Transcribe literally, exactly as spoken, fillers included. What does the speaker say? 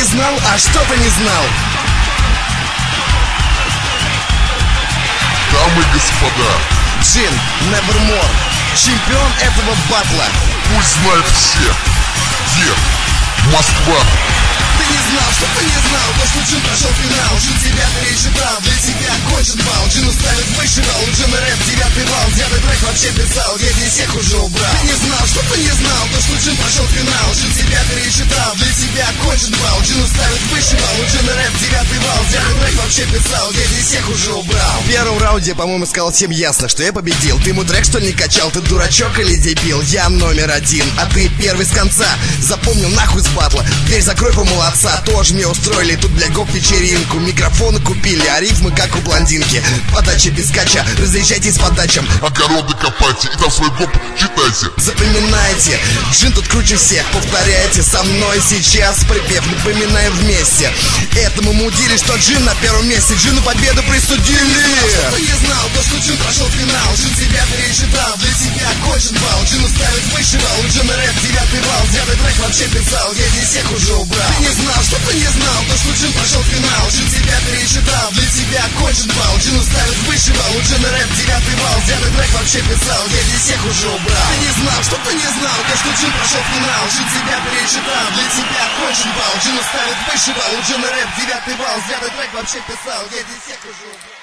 знал, а что-то не знал. Дамы и господа, Джин Nevermore, чемпион этого батла. пусть знают все. Е, Москва. Ты не знал, что ты не знал, то что Джин прошел финал. Джин тебя пересчитал, для тебя кончен бал. Джину ставит выше ролл, у Джина рэп девятый вал. Девятый трек вообще писал, я здесь всех уже убрал. Ты не знал, что ты не знал, то что Джин прошел финал. Джин тебя пересчитал, для тебя кончен бал. Джину ставит выше ролл, у Джина рэп девятый вал. Девятый трек вообще писал, я здесь всех уже убрал. В первом раунде, по-моему, сказал всем ясно, что я победил. Ты ему трек что ли не качал, ты дурачок или дебил? Я номер один, а ты первый с конца. Запомнил нахуй с батла, дверь закрой, формула отца. Тоже мне устроили тут для гоп вечеринку. Микрофоны купили, а рифмы как у блондинки. Подача без кача, разъезжайтесь по дачам. Огороды копайте и там свой гоп читайте. Запоминайте, Джин тут круче всех. Повторяйте со мной сейчас припев, напоминаем вместе этому мудили, что Джин на первом месте. Джину победу присудили. Что ты не знал, то что Джин прошел финал. Джин тебя пересчитал, для тебя кончен бал. Джину ставит выше вал, у Джина рэп девятый вал. Девятый трек вообще писал, я здесь всех уже убрал. Ты не знал, что ты не знал, то что Джин прошел финал. Джин тебя пересчитал, для тебя кончен бал. Джину ставит выше вал, у Джина рэп девятый вал. Девятый трек вообще писал, я здесь всех уже убрал. Ты не знал, что ты не знал, то что Джин прошел финал. Джин тебя пересчитал, для тебя кончен бал. Джину ставит выше вал, у Джина рэп девятый вал. Девятый трек вообще писал, я здесь всех уже убрал.